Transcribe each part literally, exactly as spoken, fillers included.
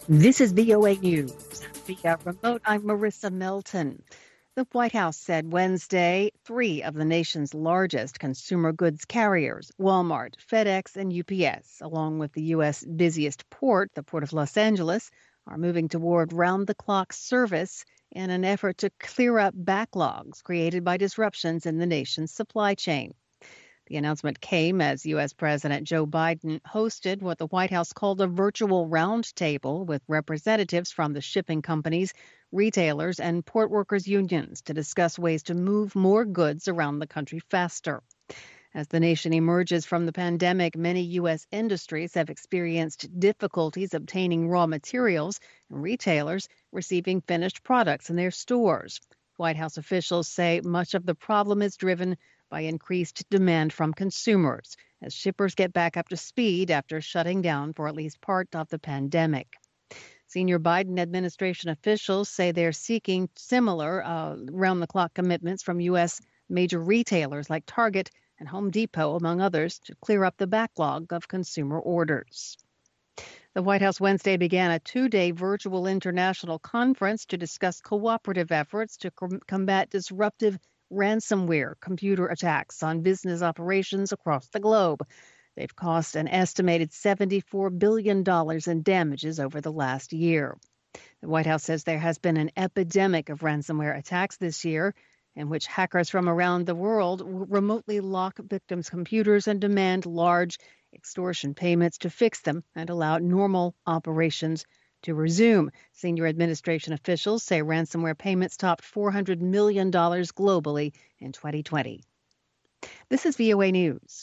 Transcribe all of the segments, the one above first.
This is V O A News. Via remote, I'm Marissa Melton. The White House said Wednesday three of the nation's largest consumer goods carriers, Walmart, FedEx, and U P S, along with the U S busiest port, the Port of Los Angeles, are moving toward round-the-clock service in an effort to clear up backlogs created by disruptions in the nation's supply chain. The announcement came as U S. President Joe Biden hosted what the White House called a virtual roundtable with representatives from the shipping companies, retailers, and port workers' unions to discuss ways to move more goods around the country faster. As the nation emerges from the pandemic, many U S industries have experienced difficulties obtaining raw materials and retailers receiving finished products in their stores. White House officials say much of the problem is driven by increased demand from consumers as shippers get back up to speed after shutting down for at least part of the pandemic. Senior Biden administration officials say they're seeking similar uh, round-the-clock commitments from U S major retailers like Target and Home Depot, among others, to clear up the backlog of consumer orders. The White House Wednesday began a two-day virtual international conference to discuss cooperative efforts to com- combat disruptive ransomware computer attacks on business operations across the globe. They've cost an estimated seventy-four billion dollars in damages over the last year. The White House says there has been an epidemic of ransomware attacks this year, in which hackers from around the world remotely lock victims' computers and demand large extortion payments to fix them and allow normal operations to resume. Senior administration officials say ransomware payments topped four hundred million dollars globally in twenty twenty. This is V O A News.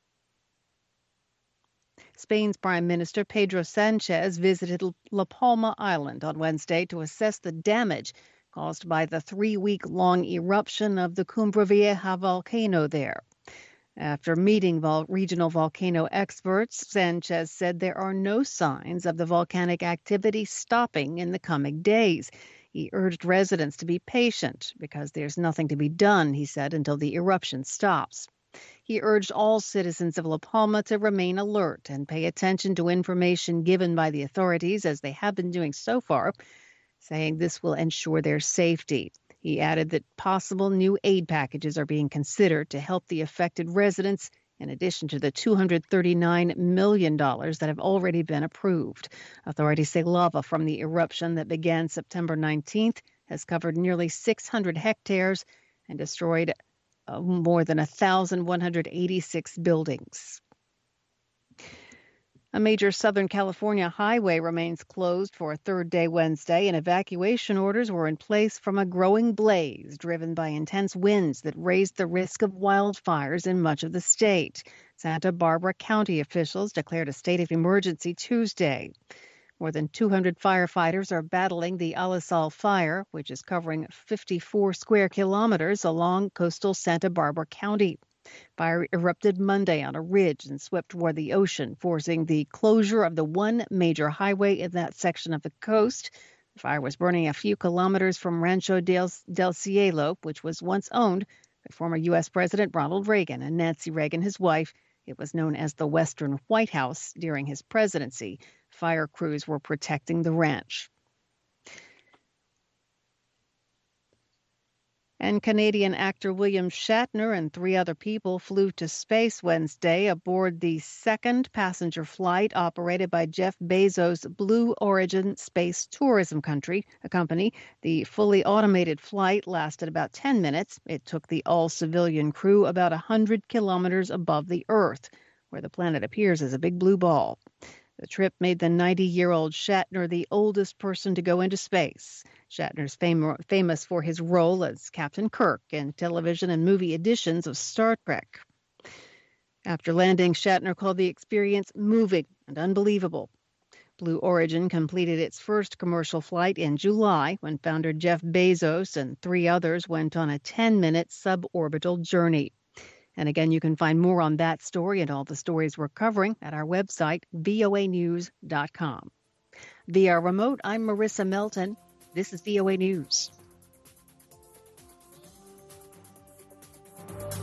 Spain's Prime Minister Pedro Sanchez visited La Palma Island on Wednesday to assess the damage caused by the three-week-long eruption of the Cumbre Vieja volcano there. After meeting vol- regional volcano experts, Sanchez said there are no signs of the volcanic activity stopping in the coming days. He urged residents to be patient because there's nothing to be done, he said, until the eruption stops. He urged all citizens of La Palma to remain alert and pay attention to information given by the authorities, as they have been doing so far, saying this will ensure their safety. He added that possible new aid packages are being considered to help the affected residents, in addition to the two hundred thirty-nine million dollars that have already been approved. Authorities say lava from the eruption that began September nineteenth has covered nearly six hundred hectares and destroyed uh, more than one thousand one hundred eighty-six buildings. A major Southern California highway remains closed for a third day Wednesday, and evacuation orders were in place from a growing blaze driven by intense winds that raised the risk of wildfires in much of the state. Santa Barbara County officials declared a state of emergency Tuesday. More than two hundred firefighters are battling the Alisal fire, which is covering fifty-four square kilometers along coastal Santa Barbara County. Fire erupted Monday on a ridge and swept toward the ocean, forcing the closure of the one major highway in that section of the coast. The fire was burning a few kilometers from Rancho del, del Cielo, which was once owned by former U S. President Ronald Reagan and Nancy Reagan, his wife. It was known as the Western White House during his presidency. Fire crews were protecting the ranch. And Canadian actor William Shatner and three other people flew to space Wednesday aboard the second passenger flight operated by Jeff Bezos' Blue Origin Space Tourism country, a company. The fully automated flight lasted about ten minutes. It took the all-civilian crew about one hundred kilometers above the Earth, where the planet appears as a big blue ball. The trip made the ninety-year-old Shatner the oldest person to go into space. Shatner's fam- famous for his role as Captain Kirk in television and movie editions of Star Trek. After landing, Shatner called the experience moving and unbelievable. Blue Origin completed its first commercial flight in July when founder Jeff Bezos and three others went on a ten-minute suborbital journey. And again, you can find more on that story and all the stories we're covering at our website, V O A news dot com. Via remote, I'm Marissa Melton. This is V O A News.